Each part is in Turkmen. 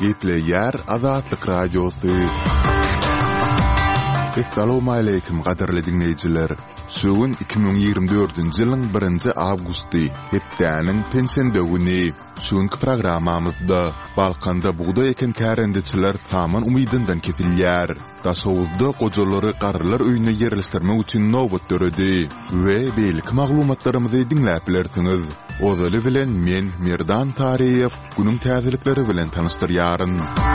Gepleyer Azatlyk Radiosu. Assalamu alaykum gaderli dinleyijiler. Söwün 2024-nji ýylyň 1-nji awgusty, hepdäniň pensiýa güni. Şuňky programmamyzda Balkanda buğda eken kärendeçiler taman umydyndan ketilýär. Daşowuzda gojalary garrylar öýüne ýerleşdirmek üçin nowbat döredi we beýlik maglumatlarymyzy dinläp bilersiňiz. Ozaly bilen men Merdan Tariýew günüň täzelikleri bilen tanışdyrýaryn.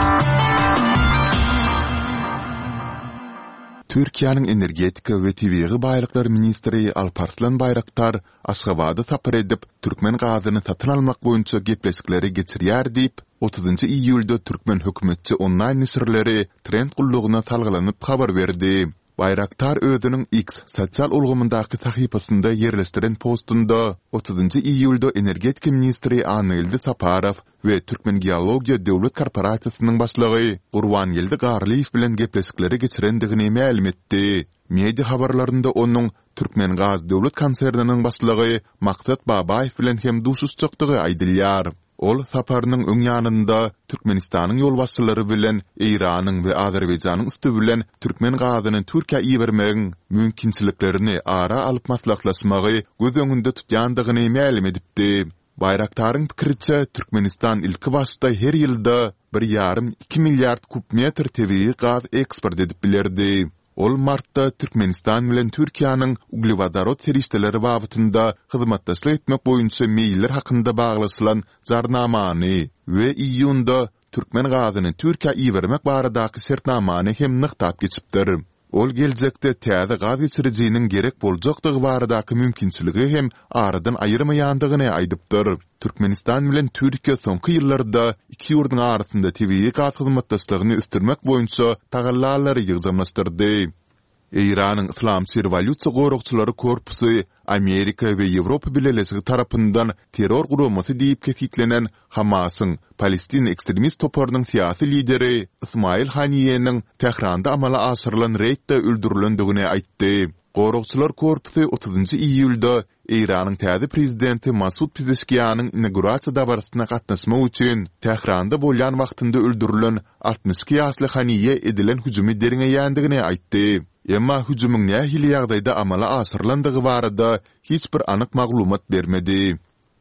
Türkiýanyň energetika we tabiiy baýlyklar ministri Alparslan Bayraktar Aşgabatda tapar edip Türkmen gazyny satyn almak boýunça gepleşikleri geçirýär diýip 30 iýulda Türkmen hökümetçi online nisirleri trend gullugyna salgylanyp habar berdi. Bayraktar özüniň X sosial ulgamyndaky sahypasynda ýerleşdiren postunda 30 iýulda energetika ministri Anyldy Saparow we Türkmen Geologiya Döwlet Korporasiýasynyň başlygy Gurwan Ýyldy Garlyýew bilen gepleşikleri geçirendigini ma'lum etdi. Media habarlarynda onuň Türkmen Gaz Döwlet konserniniň başlygy Maksat Babaýew bilen hem duşuşçykdygy aýdylýar. Ol saparynyň öň ýanynda Türkmenistanyň ýolbaşçylary bilen Iranyň we Azerbaýjanyň üstü bilen Türkmen gazyny Türkiýe ýebermegiň mümkinçiliklerini ara alyp maslahatlaşmagy göz öňünde tutýandygyny ma'lum edipdi. Bayraktaryň pikiriçe Türkmenistan ilki başda her ýylda 1,5-2 milliard kub metr tabiiy gaz eksport edip bilerdi. Ol martda Türkmenistan bilen Türkiýanyň uglevodorod serişdeleri babatynda hyzmatdaşlyk etmek boýunça meýiller hakynda baglasylan jarnamany we iýunda Türkmen gazyny Türkiýe ýebermek baradaky sertnamany hem nykdap geçipdir. Ol geljekde täze gaz geçirjiginiň gerek boljakdygy baradaky mümkinçiligi hem aradan aýyrmaýandygyny aýdypdyr. Türkmenistan bilen Türkiýe soňky ýyllarda iki ýurduň arasynda tabiiy gaz hyzmatdaşlygyny üstürmek boýunça tagallalary ýygdamlaşdyrdy. Iranyň Islamçy Rewolýusiýa gorukçylary korpusy Amerika we Ýewropa bileşigi tarapyndan terror gurumasy diýip kefitlenen Hamasyň Palestin ekstremist toparynyň syýasy lideri Ismail Haniýeň Tehranda amala aşyrylan reýtde öldürilendigini aýtdy. Gorukçylar korpusy 30 iýulda Iranyň täze prezidenti Masud Pezeshkiýanyň inaugurasiýa dabarysyna gatnaşmak üçin Tehranda bolýan wagtynda öldürilen 62 ýaşly Haniýe edilen hüjümi deriňeýändigini aýtdy. Emma hüjümüň nähili ýagdaýda amala aşyrylandygy barada hiç bir anyk maglumat bermedi.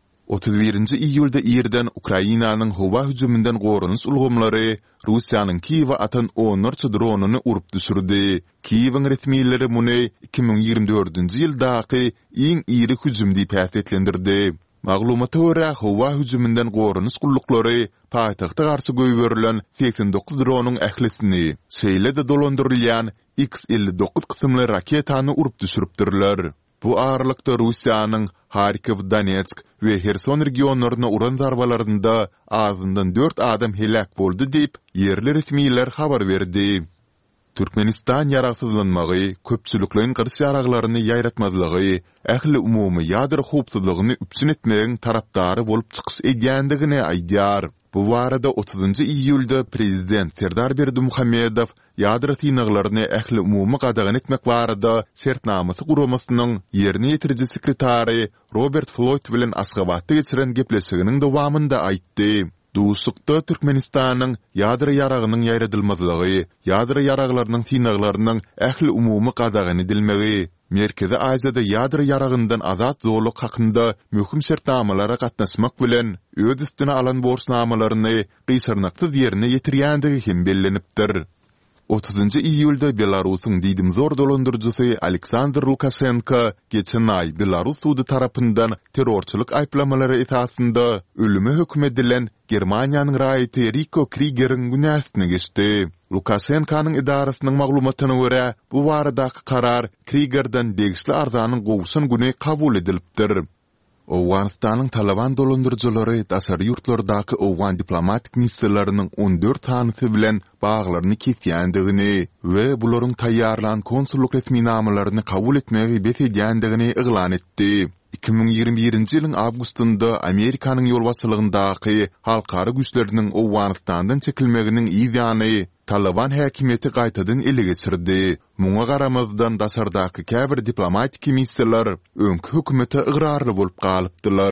31 iýulda ýerden Ukrainanyň howa hüjümünden gorunuş ulgamlary Russiýanyň Kiýewe atan 10 dronuny urup düşürdi. Kiýewiň resmiýetleri muny 2024-nji ýyldaky iň iri hüjüm diýip häsiýetlendirdi. Maglumata görä howa hüjümünden gorunuş gullukları paýtagta garşy göýberilen 89 dronuň ählisini şeýle-de dolandyrylýan X-59 kysymly raketany urup düşüripdirler. Bu ağırlıkta Russiýanyň Harkiv, Donetsk we Herson regionlaryna uran zarbalarynda azyndan 4 adam helak boldy diýip ýerli resmiýetler habar berdi. Türkmenistan ýaragsızlanmagy, köpçüliklerin gyrş ýaraglaryny ýaýratmazlygy, ähli umumy ýadyr howpsuzlygyny üpsün etmegiň tarapdary bolup çykyş edýändigini aýdýar. Bu barada 30 iýulda prezident Serdar Berdimuhammedow ýadyr synaklaryny ähli umumy gadagan etmek barada şertnamasy guramasynyň ýerine ýetiriji sekretary Robert Floyd bilen Aşgabatda geçiren gepleşiginiň dowamynda aýtdy. Duşukda Türkmenistanyň ýadyr ýaragynyň ýaýradylmazlygy, ýadyr ýaraglarynyň synaklarynyň ähli umumy gadagan edilmegi, Merkezi Aziýada ýadyr ýaragyndan azat zorluk hakynda möhüm şertnamalara gatnaşmak bilen öz üstüne alan borçnamalaryny gysarnaksyz ýerine ýetirýändigi hem bellenipdir. 30 iýulda Belarusyň diýdim zor dolandyrjysy Aleksandr Lukashenko geçen ay Belarus sudy tarapyndan terrorçylyk aýplamalary esasında ölüme hökm edilen Germaniýanyň raýaty Rico Krieger'iň günäsine geçdi. Lukashenko'nun idarasynyň maglumatyna görä bu baradaky karar Krieger'den degişli arzanyň gowşan güni kabul edilipdir. Owganistanyň Taliban dolandyrjylary daşary ýurtlardaky owgan diplomatik missiýalarynyň 14 tanysy bilen baglaryny kesýändigini we bularyň taýýarlan konsulluk resmiýetnamalaryny kabul etmegi besedýändigini iglan etdi. 2021-nji ýylyň awgustynda Amerikanyň ýolbaşçylygyndaky halkara güýçleriniň Owganistandan çekilmeginiň ýygyny Taliban häkimeti gaýtadan ele geçirdi. Muňa garamazdan daşardaky käbir diplomatik missiýalar öňkü hökümete ıgrarly bolup galypdylar.